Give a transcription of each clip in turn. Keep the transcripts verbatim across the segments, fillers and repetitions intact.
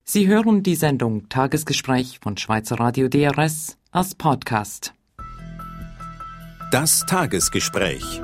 Sie hören die Sendung Tagesgespräch von Schweizer Radio D R S als Podcast. Das Tagesgespräch.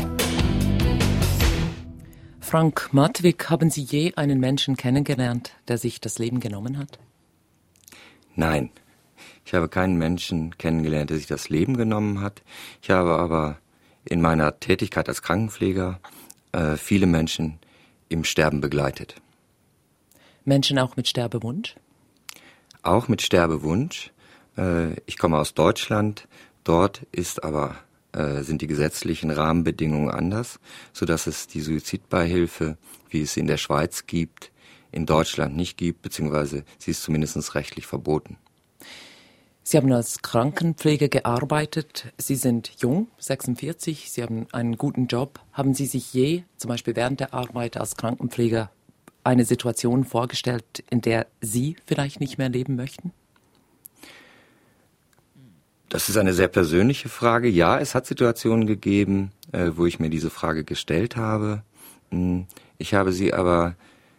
Frank Matwig, haben Sie je einen Menschen kennengelernt, der sich das Leben genommen hat? Nein, ich habe keinen Menschen kennengelernt, der sich das Leben genommen hat. Ich habe aber in meiner Tätigkeit als Krankenpfleger äh, viele Menschen im Sterben begleitet. Menschen auch mit Sterbewunsch? Auch mit Sterbewunsch. Äh, ich komme aus Deutschland. Dort ist aber, äh, sind die gesetzlichen Rahmenbedingungen anders, sodass es die Suizidbeihilfe, wie es sie in der Schweiz gibt, in Deutschland nicht gibt, beziehungsweise sie ist zumindest rechtlich verboten. Sie haben als Krankenpfleger gearbeitet. Sie sind jung, sechsundvierzig, Sie haben einen guten Job. Haben Sie sich je, zum Beispiel während der Arbeit als Krankenpfleger, eine Situation vorgestellt, in der Sie vielleicht nicht mehr leben möchten? Das ist eine sehr persönliche Frage. Ja, es hat Situationen gegeben, äh, wo ich mir diese Frage gestellt habe. Ich habe sie aber,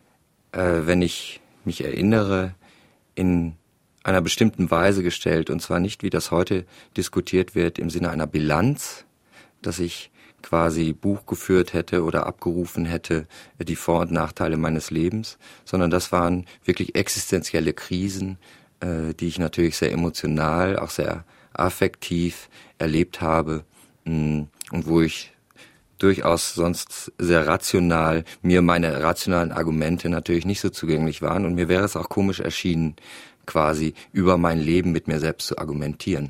äh, wenn ich mich erinnere, in einer bestimmten Weise gestellt. Und zwar nicht, wie das heute diskutiert wird, im Sinne einer Bilanz, dass ich quasi Buch geführt hätte oder abgerufen hätte, die Vor- und Nachteile meines Lebens, sondern das waren wirklich existenzielle Krisen, äh, die ich natürlich sehr emotional, auch sehr affektiv erlebt habe mh, und wo ich durchaus sonst sehr rational, mir meine rationalen Argumente natürlich nicht so zugänglich waren und mir wäre es auch komisch erschienen, quasi über mein Leben mit mir selbst zu argumentieren.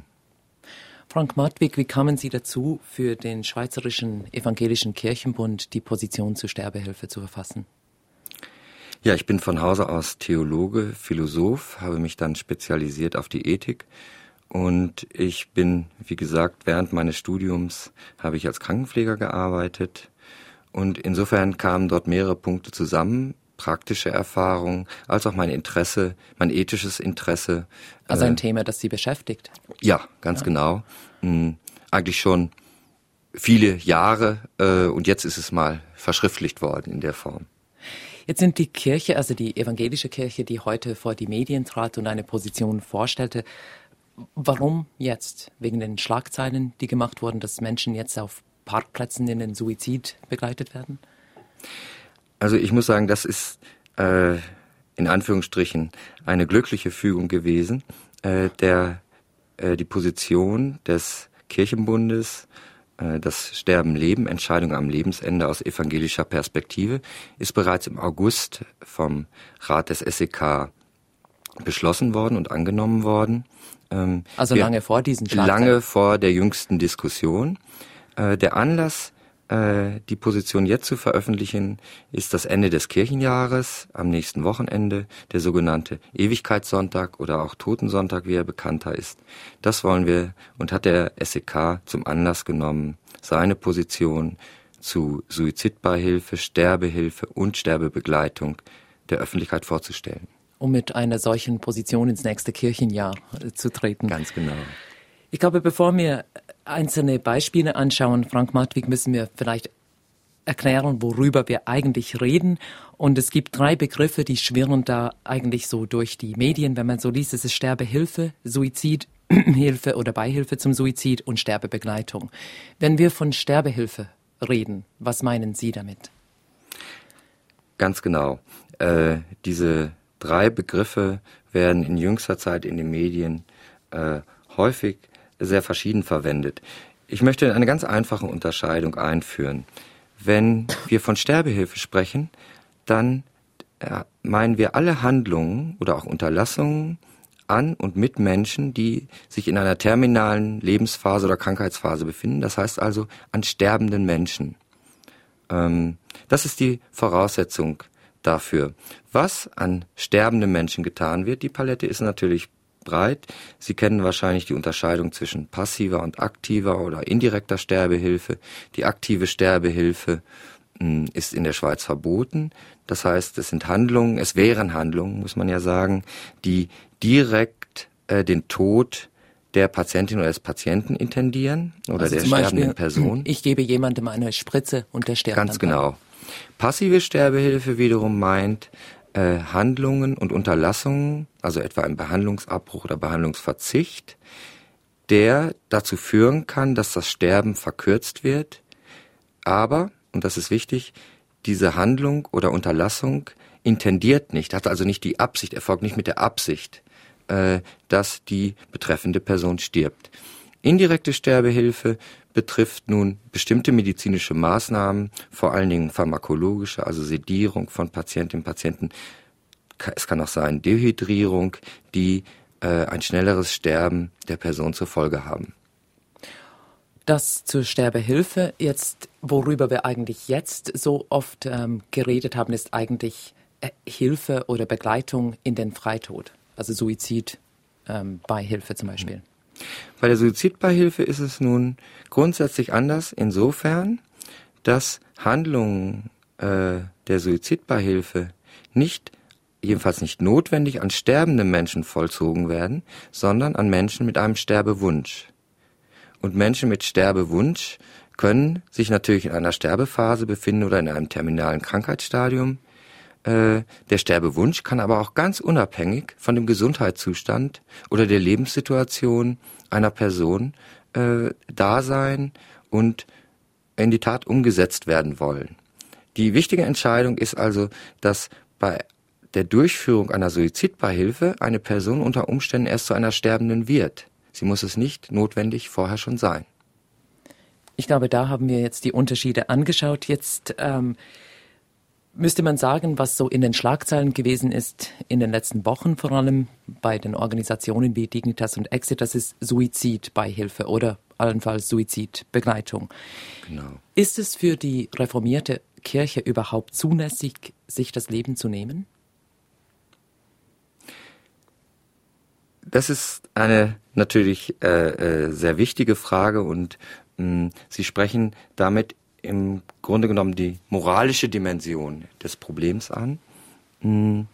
Frank Matwig, wie kamen Sie dazu, für den Schweizerischen Evangelischen Kirchenbund die Position zur Sterbehilfe zu verfassen? Ja, ich bin von Hause aus Theologe, Philosoph, habe mich dann spezialisiert auf die Ethik und ich bin, wie gesagt, während meines Studiums habe ich als Krankenpfleger gearbeitet und insofern kamen dort mehrere Punkte zusammen, praktische Erfahrung, als auch mein Interesse, mein ethisches Interesse. Also ein äh, Thema, das Sie beschäftigt? Ja, ganz ja. genau. Hm, eigentlich schon viele Jahre äh, und jetzt ist es mal verschriftlicht worden in der Form. Jetzt sind die Kirche, also die evangelische Kirche, die heute vor die Medien trat und eine Position vorstellte. Warum jetzt? Wegen den Schlagzeilen, die gemacht wurden, dass Menschen jetzt auf Parkplätzen in den Suizid begleitet werden? Also ich muss sagen, das ist äh, in Anführungsstrichen eine glückliche Fügung gewesen, äh, der äh, die Position des Kirchenbundes, äh, das Sterben, Leben, Entscheidung am Lebensende aus evangelischer Perspektive, ist bereits im August vom Rat des S E K beschlossen worden und angenommen worden. Ähm, also lange vor diesen Schlagzeilen? Lange vor der jüngsten Diskussion. Äh, der Anlass, die Position jetzt zu veröffentlichen, ist das Ende des Kirchenjahres, am nächsten Wochenende, der sogenannte Ewigkeitssonntag oder auch Totensonntag, wie er bekannter ist. Das wollen wir und hat der S E K zum Anlass genommen, seine Position zu Suizidbeihilfe, Sterbehilfe und Sterbebegleitung der Öffentlichkeit vorzustellen. Um mit einer solchen Position ins nächste Kirchenjahr zu treten. Ganz genau. Ich glaube, bevor wir einzelne Beispiele anschauen, Frank Matwig, müssen wir vielleicht erklären, worüber wir eigentlich reden. Und es gibt drei Begriffe, die schwirren da eigentlich so durch die Medien. Wenn man so liest, es ist Sterbehilfe, Suizidhilfe oder Beihilfe zum Suizid und Sterbebegleitung. Wenn wir von Sterbehilfe reden, was meinen Sie damit? Ganz genau. Äh, diese drei Begriffe werden in jüngster Zeit in den Medien äh, häufig sehr verschieden verwendet. Ich möchte eine ganz einfache Unterscheidung einführen. Wenn wir von Sterbehilfe sprechen, dann äh, meinen wir alle Handlungen oder auch Unterlassungen an und mit Menschen, die sich in einer terminalen Lebensphase oder Krankheitsphase befinden. Das heißt also an sterbenden Menschen. Ähm, das ist die Voraussetzung dafür. Was an sterbenden Menschen getan wird, die Palette ist natürlich breit. Sie kennen wahrscheinlich die Unterscheidung zwischen passiver und aktiver oder indirekter Sterbehilfe. Die aktive Sterbehilfe mh, ist in der Schweiz verboten. Das heißt, es sind Handlungen, es wären Handlungen, muss man ja sagen, die direkt äh, den Tod der Patientin oder des Patienten intendieren oder also der zum sterbenden Beispiel, Person. Ich gebe jemandem eine Spritze und der stirbt. Ganz genau. Passive Sterbehilfe wiederum meint, äh, Handlungen und Unterlassungen, also etwa ein Behandlungsabbruch oder Behandlungsverzicht, der dazu führen kann, dass das Sterben verkürzt wird, aber, und das ist wichtig, diese Handlung oder Unterlassung intendiert nicht, hat also nicht die Absicht, erfolgt nicht mit der Absicht, äh, dass die betreffende Person stirbt. Indirekte Sterbehilfe betrifft nun bestimmte medizinische Maßnahmen, vor allen Dingen pharmakologische, also Sedierung von Patientinnen und Patienten. Es kann auch sein Dehydrierung, die äh, ein schnelleres Sterben der Person zur Folge haben. Das zur Sterbehilfe. Jetzt, worüber wir eigentlich jetzt so oft ähm, geredet haben, ist eigentlich äh, Hilfe oder Begleitung in den Freitod, also Suizid ähm, Beihilfe zum Beispiel. Bei der Suizidbeihilfe ist es nun grundsätzlich anders insofern, dass Handlungen äh, der Suizidbeihilfe nicht, jedenfalls nicht notwendig, an sterbenden Menschen vollzogen werden, sondern an Menschen mit einem Sterbewunsch. Und Menschen mit Sterbewunsch können sich natürlich in einer Sterbephase befinden oder in einem terminalen Krankheitsstadium. Äh, der Sterbewunsch kann aber auch ganz unabhängig von dem Gesundheitszustand oder der Lebenssituation einer Person äh, da sein und in die Tat umgesetzt werden wollen. Die wichtige Entscheidung ist also, dass bei der Durchführung einer Suizidbeihilfe eine Person unter Umständen erst zu einer Sterbenden wird. Sie muss es nicht notwendig vorher schon sein. Ich glaube, da haben wir jetzt die Unterschiede angeschaut. Jetzt ähm, müsste man sagen, was so in den Schlagzeilen gewesen ist, in den letzten Wochen vor allem bei den Organisationen wie Dignitas und Exit, das ist Suizidbeihilfe oder allenfalls Suizidbegleitung. Genau. Ist es für die reformierte Kirche überhaupt zulässig, sich das Leben zu nehmen? Das ist eine natürlich äh, äh, sehr wichtige Frage und mh, Sie sprechen damit im Grunde genommen die moralische Dimension des Problems an. Mh,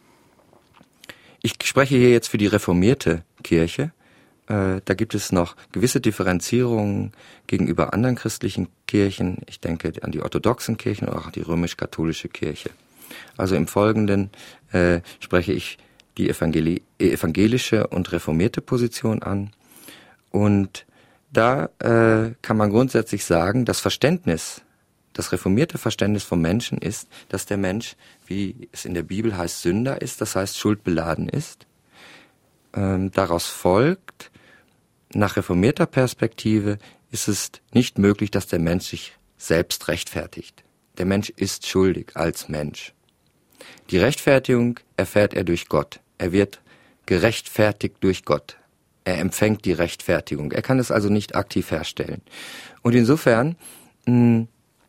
ich spreche hier jetzt für die reformierte Kirche. Äh, da gibt es noch gewisse Differenzierungen gegenüber anderen christlichen Kirchen. Ich denke an die orthodoxen Kirchen oder auch an die römisch-katholische Kirche. Also im Folgenden äh, spreche ich die Evangeli- evangelische und reformierte Position an. Und da äh, kann man grundsätzlich sagen, das Verständnis, das reformierte Verständnis vom Menschen ist, dass der Mensch, wie es in der Bibel heißt, Sünder ist, das heißt schuldbeladen ist. Ähm, daraus folgt, nach reformierter Perspektive ist es nicht möglich, dass der Mensch sich selbst rechtfertigt. Der Mensch ist schuldig als Mensch. Die Rechtfertigung erfährt er durch Gott. Er wird gerechtfertigt durch Gott. Er empfängt die Rechtfertigung. Er kann es also nicht aktiv herstellen. Und insofern mh,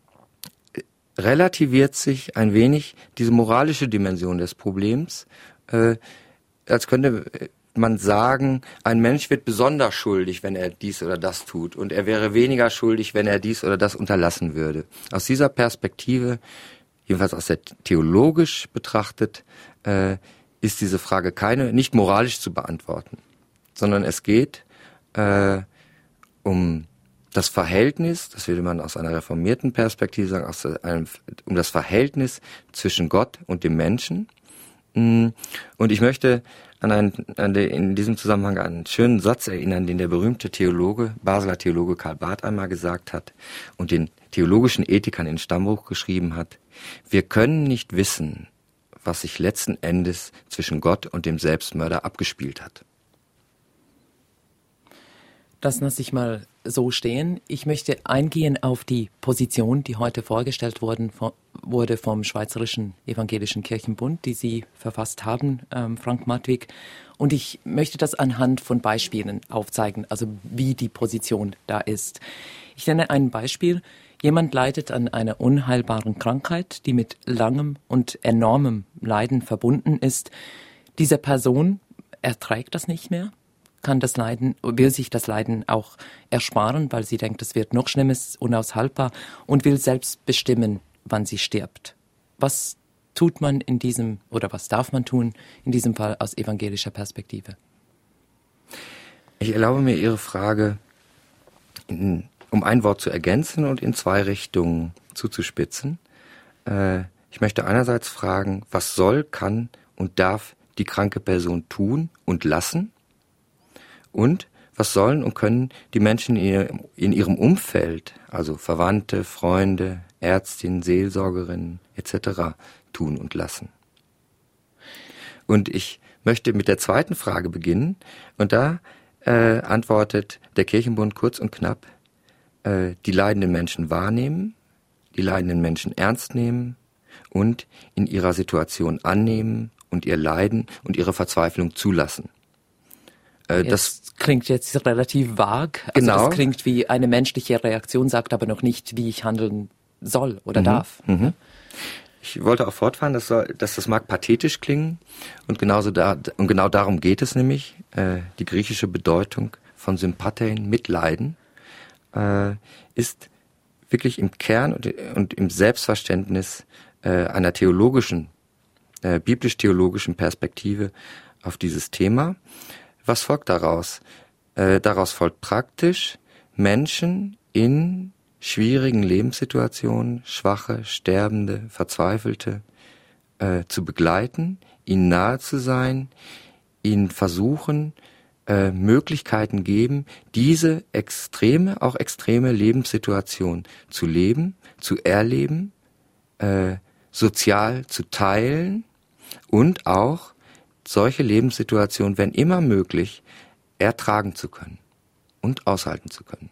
relativiert sich ein wenig diese moralische Dimension des Problems, äh, als könnte man sagen, ein Mensch wird besonders schuldig, wenn er dies oder das tut, und er wäre weniger schuldig, wenn er dies oder das unterlassen würde. Aus dieser Perspektive, jedenfalls aus der theologisch betrachtet, äh, ist diese Frage keine, nicht moralisch zu beantworten, sondern es geht äh, um das Verhältnis, das würde man aus einer reformierten Perspektive sagen, aus einem, um das Verhältnis zwischen Gott und dem Menschen. Und ich möchte an einen, an den, in diesem Zusammenhang an einen schönen Satz erinnern, den der berühmte Theologe, Basler Theologe Karl Barth einmal gesagt hat und den theologischen Ethikern in Stammbuch geschrieben hat: Wir können nicht wissen, was sich letzten Endes zwischen Gott und dem Selbstmörder abgespielt hat. Das lasse ich mal so stehen. Ich möchte eingehen auf die Position, die heute vorgestellt worden, wurde vom Schweizerischen Evangelischen Kirchenbund, die Sie verfasst haben, ähm, Frank Matwig. Und ich möchte das anhand von Beispielen aufzeigen, also wie die Position da ist. Ich nenne ein Beispiel. Jemand leidet an einer unheilbaren Krankheit, die mit langem und enormem Leiden verbunden ist. Diese Person erträgt das nicht mehr, kann das Leiden, will sich das Leiden auch ersparen, weil sie denkt, es wird noch schlimmer, ist unaushaltbar, und will selbst bestimmen, wann sie stirbt. Was tut man in diesem, oder was darf man tun in diesem Fall aus evangelischer Perspektive? Ich erlaube mir Ihre Frage in, um ein Wort zu ergänzen und in zwei Richtungen zuzuspitzen. Äh, ich möchte einerseits fragen, was soll, kann und darf die kranke Person tun und lassen? Und was sollen und können die Menschen in ihrem Umfeld, also Verwandte, Freunde, Ärztinnen, Seelsorgerinnen et cetera, tun und lassen? Und ich möchte mit der zweiten Frage beginnen. Und da äh, antwortet der Kirchenbund kurz und knapp, äh, die leidenden Menschen wahrnehmen, die leidenden Menschen ernst nehmen und in ihrer Situation annehmen und ihr Leiden und ihre Verzweiflung zulassen. Äh, das klingt jetzt relativ vag. Also genau. Das klingt wie eine menschliche Reaktion, sagt aber noch nicht, wie ich handeln soll oder mhm. darf. Mhm. Ich wollte auch fortfahren, dass, soll, dass das mag pathetisch klingen und, genauso da, und genau darum geht es nämlich. Äh, die griechische Bedeutung von Sympathein, Mitleiden, äh, ist wirklich im Kern und, und im Selbstverständnis äh, einer theologischen, äh, biblisch-theologischen Perspektive auf dieses Thema. Was folgt daraus? Äh, daraus folgt praktisch, Menschen in schwierigen Lebenssituationen, Schwache, Sterbende, Verzweifelte, äh, zu begleiten, ihnen nahe zu sein, ihnen versuchen, äh, Möglichkeiten geben, diese extreme, auch extreme Lebenssituation zu leben, zu erleben, äh, sozial zu teilen und auch solche Lebenssituationen, wenn immer möglich, ertragen zu können und aushalten zu können.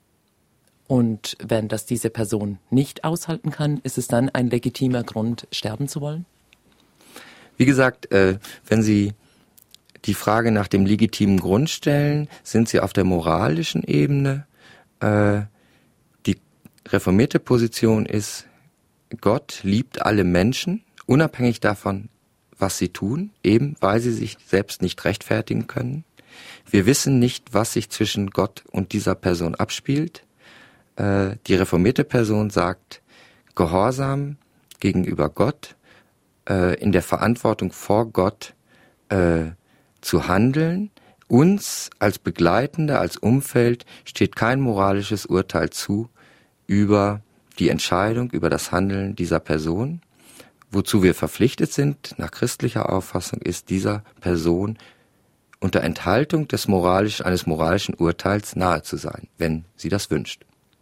Und wenn das diese Person nicht aushalten kann, ist es dann ein legitimer Grund, sterben zu wollen? Wie gesagt, äh, wenn Sie die Frage nach dem legitimen Grund stellen, sind Sie auf der moralischen Ebene. Äh, die reformierte Position ist, Gott liebt alle Menschen, unabhängig davon, was sie tun, eben weil sie sich selbst nicht rechtfertigen können. Wir wissen nicht, was sich zwischen Gott und dieser Person abspielt. Die reformierte Person sagt, Gehorsam gegenüber Gott, äh, in der Verantwortung vor Gott äh, zu handeln. Uns als Begleitende, als Umfeld steht kein moralisches Urteil zu über die Entscheidung, über das Handeln dieser Person. Wozu wir verpflichtet sind, nach christlicher Auffassung, ist dieser Person unter Enthaltung des moralisch, eines moralischen Urteils nahe zu sein, wenn sie das wünscht.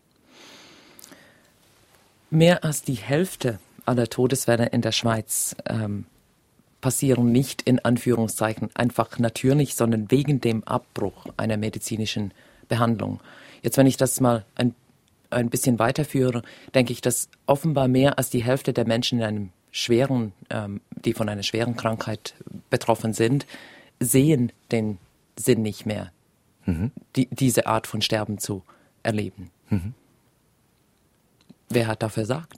Mehr als die Hälfte aller Todesfälle in der Schweiz ähm, passieren nicht in Anführungszeichen einfach natürlich, sondern wegen dem Abbruch einer medizinischen Behandlung. Jetzt, wenn ich das mal ein, ein bisschen weiterführe, denke ich, dass offenbar mehr als die Hälfte der Menschen in einem schweren, ähm, die von einer schweren Krankheit betroffen sind, sehen den Sinn nicht mehr, mhm. die, diese Art von Sterben zu erleben. Mhm. Wer hat dafür versagt?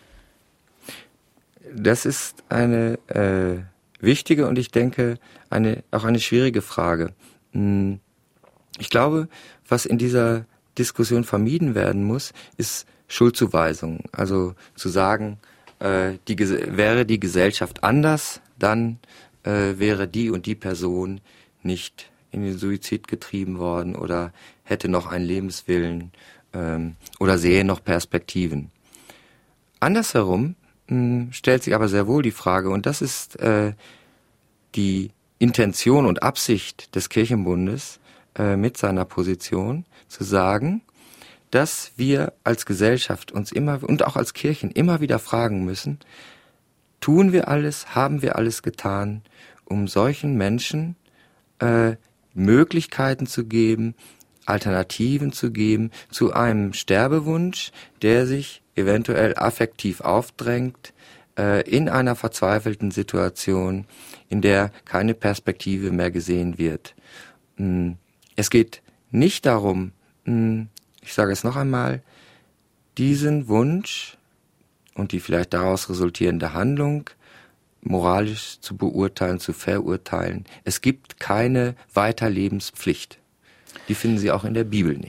Das ist eine äh, wichtige und ich denke eine auch eine schwierige Frage. Ich glaube, was in dieser Diskussion vermieden werden muss, ist Schuldzuweisung. Also zu sagen, äh, die, wäre die Gesellschaft anders, dann äh, wäre die und die Person nicht in den Suizid getrieben worden oder hätte noch einen Lebenswillen ähm, oder sehe noch Perspektiven. Andersherum mh, stellt sich aber sehr wohl die Frage, und das ist äh, die Intention und Absicht des Kirchenbundes äh, mit seiner Position, zu sagen, dass wir als Gesellschaft uns immer und auch als Kirchen immer wieder fragen müssen, tun wir alles, haben wir alles getan, um solchen Menschen äh, Möglichkeiten zu geben, Alternativen zu geben zu einem Sterbewunsch, der sich eventuell affektiv aufdrängt, äh, in einer verzweifelten Situation, in der keine Perspektive mehr gesehen wird. Mm, es geht nicht darum, mm, ich sage es noch einmal, diesen Wunsch und die vielleicht daraus resultierende Handlung moralisch zu beurteilen, zu verurteilen. Es gibt keine Weiterlebenspflicht. Die finden Sie auch in der Bibel nicht.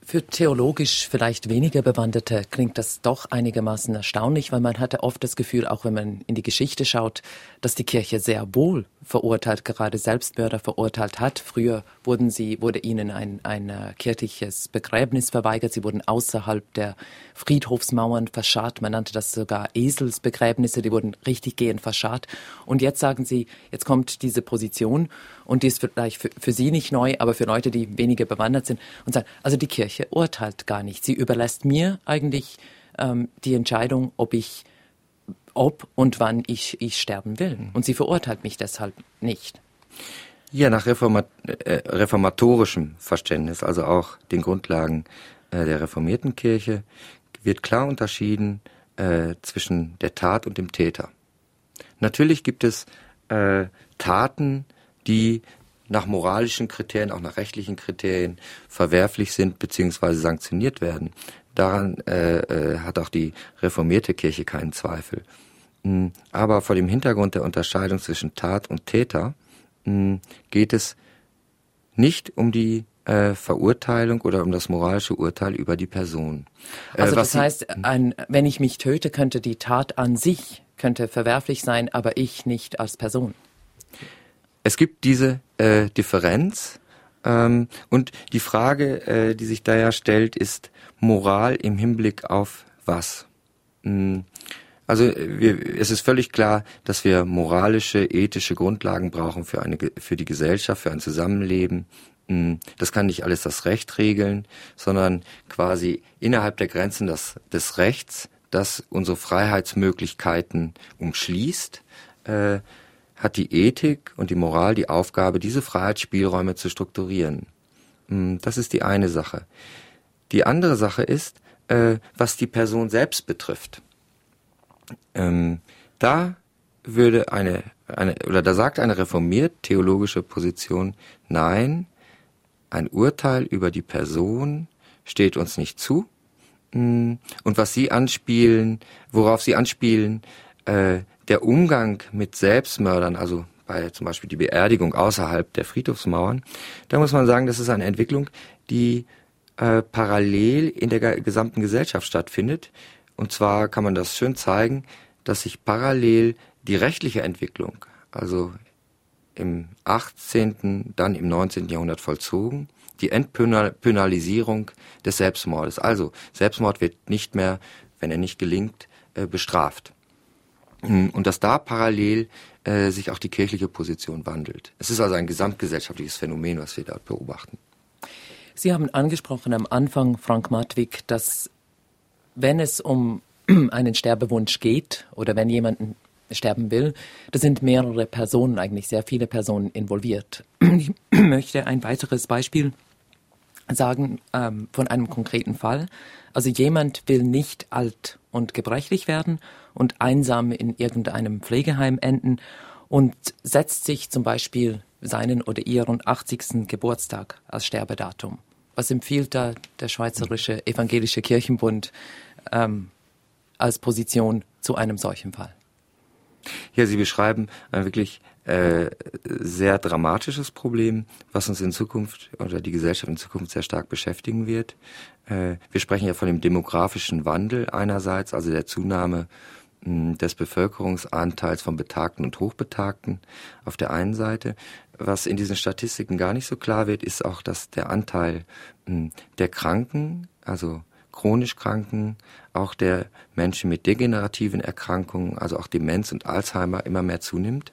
Für theologisch vielleicht weniger Bewanderte klingt das doch einigermaßen erstaunlich, weil man hatte oft das Gefühl, auch wenn man in die Geschichte schaut, dass die Kirche sehr wohl verurteilt, gerade Selbstmörder verurteilt hat. Früher wurden sie, wurde ihnen ein, ein uh, kirchliches Begräbnis verweigert. Sie wurden außerhalb der Friedhofsmauern verscharrt. Man nannte das sogar Eselsbegräbnisse. Die wurden richtig gehend verscharrt. Und jetzt sagen sie, jetzt kommt diese Position und die ist vielleicht für, für sie nicht neu, aber für Leute, die weniger bewandert sind und sagen, also die Kirche urteilt gar nicht. Sie überlässt mir eigentlich ähm, die Entscheidung, ob ich ob und wann ich, ich sterben will. Und sie verurteilt mich deshalb nicht. Ja, nach Reformat äh, reformatorischem Verständnis, also auch den Grundlagen äh, der reformierten Kirche, wird klar unterschieden äh, zwischen der Tat und dem Täter. Natürlich gibt es äh, Taten, die nach moralischen Kriterien, auch nach rechtlichen Kriterien verwerflich sind bzw. sanktioniert werden. Daran äh, äh, hat auch die reformierte Kirche keinen Zweifel. Mm, aber vor dem Hintergrund der Unterscheidung zwischen Tat und Täter mm, geht es nicht um die äh, Verurteilung oder um das moralische Urteil über die Person. Äh, also das heißt, ein, wenn ich mich töte, könnte die Tat an sich könnte verwerflich sein, aber ich nicht als Person. Es gibt diese äh, Differenz ähm, und die Frage, äh, die sich da ja stellt, ist Moral im Hinblick auf was? Mm, also wir, es ist völlig klar, dass wir moralische, ethische Grundlagen brauchen für eine für die Gesellschaft, für ein Zusammenleben. Mm, das kann nicht alles das Recht regeln, sondern quasi innerhalb der Grenzen des, des Rechts, das unsere Freiheitsmöglichkeiten umschließt, äh, hat die Ethik und die Moral die Aufgabe, diese Freiheitsspielräume zu strukturieren. Das ist die eine Sache. Die andere Sache ist, äh, was die Person selbst betrifft. Ähm, da würde eine, eine, oder da sagt eine reformiert-theologische Position, nein, ein Urteil über die Person steht uns nicht zu. Und was Sie anspielen, worauf Sie anspielen, äh, der Umgang mit Selbstmördern, also bei zum Beispiel die Beerdigung außerhalb der Friedhofsmauern, da muss man sagen, das ist eine Entwicklung, die äh, parallel in der gesamten Gesellschaft stattfindet. Und zwar kann man das schön zeigen, dass sich parallel die rechtliche Entwicklung, also im achtzehnten, dann im neunzehnten Jahrhundert vollzogen, die Entpenalisierung des Selbstmordes. Also Selbstmord wird nicht mehr, wenn er nicht gelingt, äh, bestraft. Und dass da parallel äh, sich auch die kirchliche Position wandelt. Es ist also ein gesamtgesellschaftliches Phänomen, was wir dort beobachten. Sie haben angesprochen am Anfang, Frank Matwig, dass wenn es um einen Sterbewunsch geht oder wenn jemand sterben will, da sind mehrere Personen, eigentlich sehr viele Personen involviert. Ich möchte ein weiteres Beispiel sagen ähm, von einem konkreten Fall. Also jemand will nicht alt und gebrechlich werden und einsam in irgendeinem Pflegeheim enden und setzt sich zum Beispiel seinen oder ihren achtzigsten Geburtstag als Sterbedatum. Was empfiehlt da der Schweizerische Evangelische Kirchenbund ähm, als Position zu einem solchen Fall? Ja, Sie beschreiben ein wirklich äh, sehr dramatisches Problem, was uns in Zukunft oder die Gesellschaft in Zukunft sehr stark beschäftigen wird. Äh, wir sprechen ja von dem demografischen Wandel einerseits, also der Zunahme mh, des Bevölkerungsanteils von Betagten und Hochbetagten auf der einen Seite. Was in diesen Statistiken gar nicht so klar wird, ist auch, dass der Anteil mh, der Kranken, also chronisch Kranken, auch der Menschen mit degenerativen Erkrankungen, also auch Demenz und Alzheimer, immer mehr zunimmt.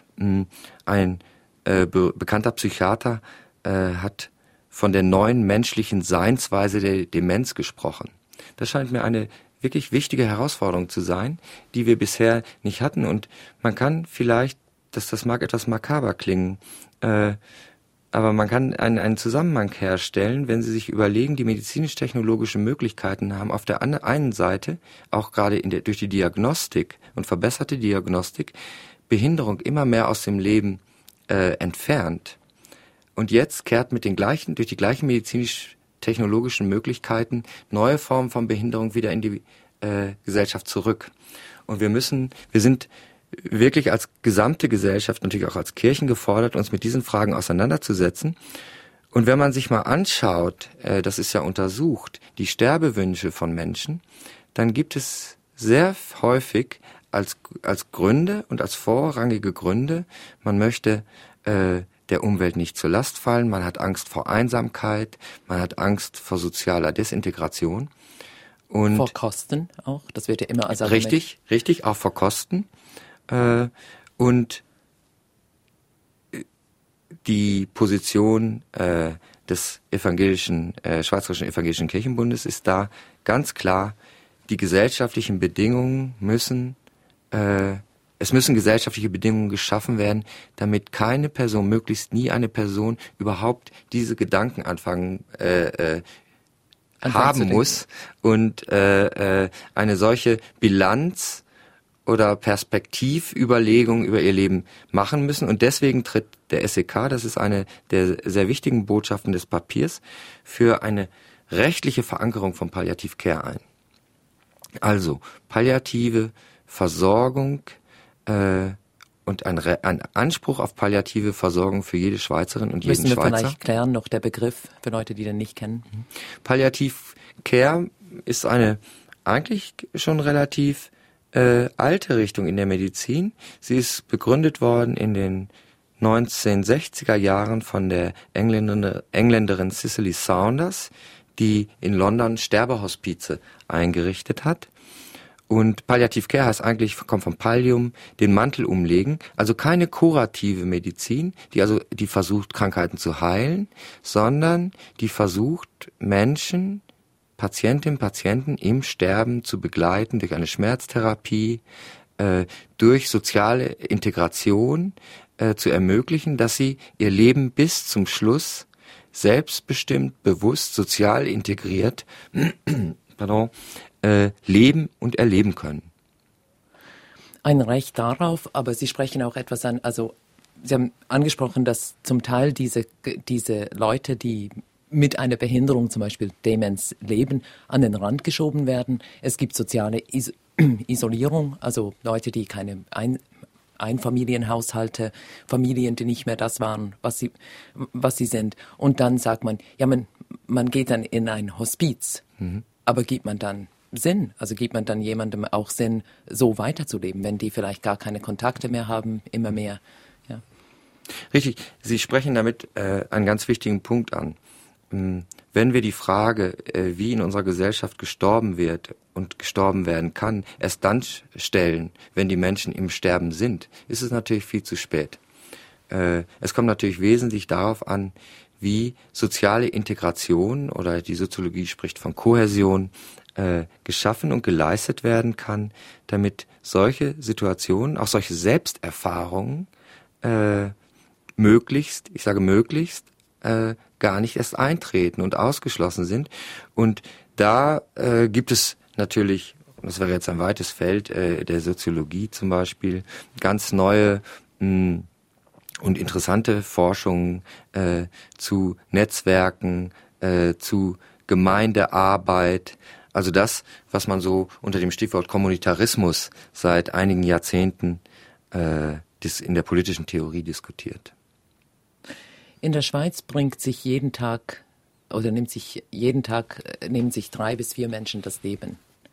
Ein äh, be- bekannter Psychiater äh, hat von der neuen menschlichen Seinsweise der Demenz gesprochen. Das scheint mir eine wirklich wichtige Herausforderung zu sein, die wir bisher nicht hatten. Und man kann vielleicht, dass das mag etwas makaber klingen, äh, aber man kann einen, einen Zusammenhang herstellen, wenn Sie sich überlegen, die medizinisch-technologischen Möglichkeiten haben auf der einen Seite, auch gerade in der, durch die Diagnostik und verbesserte Diagnostik, Behinderung immer mehr aus dem Leben äh, entfernt. Und jetzt kehrt mit den gleichen, durch die gleichen medizinisch-technologischen Möglichkeiten neue Formen von Behinderung wieder in die äh, Gesellschaft zurück. Und wir müssen, wir sind wirklich als gesamte Gesellschaft, natürlich auch als Kirchen gefordert, uns mit diesen Fragen auseinanderzusetzen. Und wenn man sich mal anschaut, äh, das ist ja untersucht, die Sterbewünsche von Menschen, dann gibt es sehr häufig als, als Gründe und als vorrangige Gründe, man möchte äh, der Umwelt nicht zur Last fallen, man hat Angst vor Einsamkeit, man hat Angst vor sozialer Desintegration. Und vor Kosten auch, das wird ja immer als Argument. Richtig, richtig, auch vor Kosten. Äh, und die Position äh, des evangelischen, äh, Schweizerischen Evangelischen Kirchenbundes ist da ganz klar, die gesellschaftlichen Bedingungen müssen, äh, es müssen gesellschaftliche Bedingungen geschaffen werden, damit keine Person, möglichst nie eine Person überhaupt diese Gedanken anfangen, äh, äh, haben muss und äh, äh, eine solche Bilanz oder Perspektivüberlegung über ihr Leben machen müssen. Und deswegen tritt der S E K, das ist eine der sehr wichtigen Botschaften des Papiers, für eine rechtliche Verankerung von Palliative Care ein. Also palliative Versorgung äh, und ein, Re- ein Anspruch auf palliative Versorgung für jede Schweizerin und jeden Müssen wir Schweizer. vielleicht klären, noch der Begriff für Leute, die den nicht kennen. Palliative Care ist eine eigentlich schon relativ äh, alte Richtung in der Medizin. Sie ist begründet worden in den neunzehnhundertsechziger Jahren von der Engländerin, Engländerin Cicely Saunders, die in London Sterbehospize eingerichtet hat. Und Palliative Care heißt eigentlich, kommt vom Pallium, den Mantel umlegen, also keine kurative Medizin, die also die versucht, Krankheiten zu heilen, sondern die versucht, Menschen, Patientinnen, Patienten im Sterben zu begleiten durch eine Schmerztherapie, äh, durch soziale Integration äh, zu ermöglichen, dass sie ihr Leben bis zum Schluss selbstbestimmt, bewusst, sozial integriert pardon, äh, leben und erleben können. Ein Recht darauf, aber Sie sprechen auch etwas an, also Sie haben angesprochen, dass zum Teil diese, diese Leute, die mit einer Behinderung, zum Beispiel Demenz, leben, an den Rand geschoben werden. Es gibt soziale Is- Isolierung, also Leute, die keine Ein- Einfamilienhaushalte, Familien, die nicht mehr das waren, was sie, was sie sind. Und dann sagt man, ja, man, man geht dann in ein Hospiz, mhm. aber gibt man dann Sinn? Also gibt man dann jemandem auch Sinn, so weiterzuleben, wenn die vielleicht gar keine Kontakte mehr haben, immer mehr? Ja. Richtig, Sie sprechen damit äh, einen ganz wichtigen Punkt an. Wenn wir die Frage, wie in unserer Gesellschaft gestorben wird und gestorben werden kann, erst dann stellen, wenn die Menschen im Sterben sind, ist es natürlich viel zu spät. Es kommt natürlich wesentlich darauf an, wie soziale Integration oder die Soziologie spricht von Kohäsion geschaffen und geleistet werden kann, damit solche Situationen, auch solche Selbsterfahrungen möglichst, ich sage möglichst, gar nicht erst eintreten und ausgeschlossen sind. Und da äh, gibt es natürlich, das wäre jetzt ein weites Feld, äh, der Soziologie zum Beispiel, ganz neue mh, und interessante Forschungen äh, zu Netzwerken, äh, zu Gemeindearbeit. Also das, was man so unter dem Stichwort Kommunitarismus seit einigen Jahrzehnten äh, dis- in der politischen Theorie diskutiert. In der Schweiz bringt sich jeden Tag oder nimmt sich jeden Tag nehmen sich drei bis vier Menschen das Leben.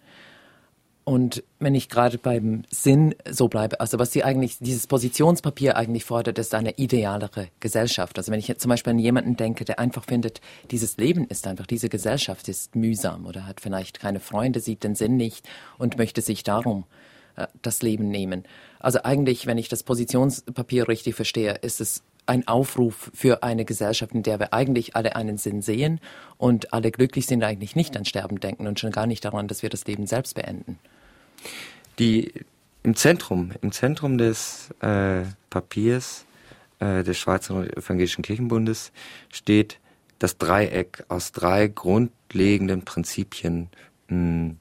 Und wenn ich gerade beim Sinn so bleibe, also was sie eigentlich, dieses Positionspapier eigentlich fordert, ist eine idealere Gesellschaft. Also wenn ich jetzt zum Beispiel an jemanden denke, der einfach findet, dieses Leben ist einfach, diese Gesellschaft ist mühsam oder hat vielleicht keine Freunde, sieht den Sinn nicht und möchte sich darum äh, das Leben nehmen. Also eigentlich, wenn ich das Positionspapier richtig verstehe, ist es ein Aufruf für eine Gesellschaft, in der wir eigentlich alle einen Sinn sehen und alle glücklich sind, eigentlich nicht an Sterben denken und schon gar nicht daran, dass wir das Leben selbst beenden. Die im Zentrum, im Zentrum des äh, Papiers äh, des Schweizer Evangelischen Kirchenbundes steht das Dreieck aus drei grundlegenden Prinzipien, mh,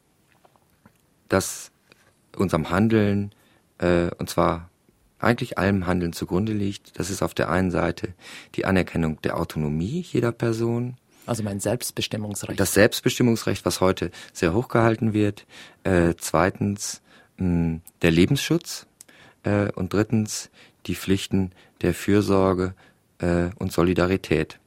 das unserem Handeln, äh, und zwar eigentlich allem Handeln zugrunde liegt. Das ist auf der einen Seite die Anerkennung der Autonomie jeder Person. Also mein Selbstbestimmungsrecht. Das Selbstbestimmungsrecht, was heute sehr hoch gehalten wird. Äh, zweitens mh, der Lebensschutz. Äh, und drittens die Pflichten der Fürsorge äh, und Solidarität.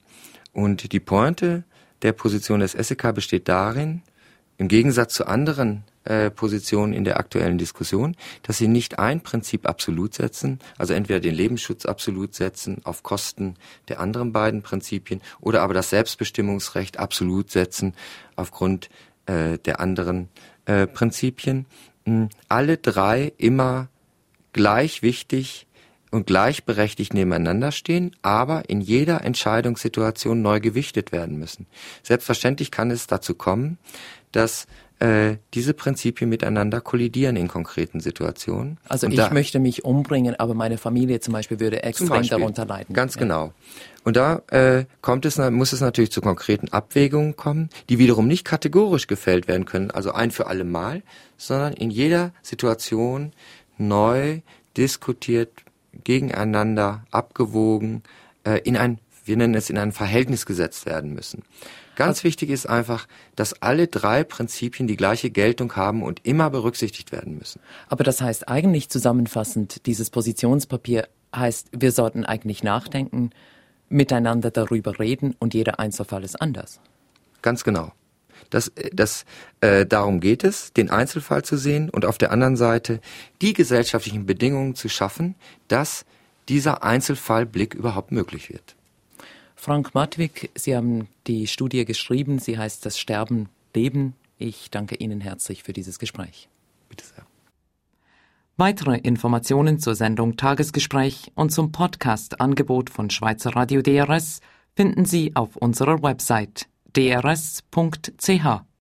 Und die Pointe der Position des S E K besteht darin, im Gegensatz zu anderen äh, Positionen in der aktuellen Diskussion, dass sie nicht ein Prinzip absolut setzen, also entweder den Lebensschutz absolut setzen auf Kosten der anderen beiden Prinzipien oder aber das Selbstbestimmungsrecht absolut setzen aufgrund äh, der anderen äh, Prinzipien. Mh, alle drei immer gleich wichtig und gleichberechtigt nebeneinander stehen, aber in jeder Entscheidungssituation neu gewichtet werden müssen. Selbstverständlich kann es dazu kommen, dass äh, diese Prinzipien miteinander kollidieren in konkreten Situationen. Also und ich da, möchte mich umbringen, aber meine Familie zum Beispiel würde extrem Beispiel, darunter leiden. Ganz ja. genau. Und da äh, kommt es, muss es natürlich zu konkreten Abwägungen kommen, die wiederum nicht kategorisch gefällt werden können, also ein für alle Mal, sondern in jeder Situation neu diskutiert, gegeneinander abgewogen, äh, in ein, wir nennen es, in ein Verhältnis gesetzt werden müssen. Ganz wichtig ist einfach, dass alle drei Prinzipien die gleiche Geltung haben und immer berücksichtigt werden müssen. Aber das heißt eigentlich zusammenfassend, dieses Positionspapier heißt, wir sollten eigentlich nachdenken, miteinander darüber reden und jeder Einzelfall ist anders. Ganz genau. Das, das, äh, darum geht es, den Einzelfall zu sehen und auf der anderen Seite die gesellschaftlichen Bedingungen zu schaffen, dass dieser Einzelfallblick überhaupt möglich wird. Frank Matwig, Sie haben die Studie geschrieben, sie heißt Das Sterben, Leben. Ich danke Ihnen herzlich für dieses Gespräch. Bitte sehr. Weitere Informationen zur Sendung Tagesgespräch und zum Podcast-Angebot von Schweizer Radio D R S finden Sie auf unserer Website d r s punkt c h.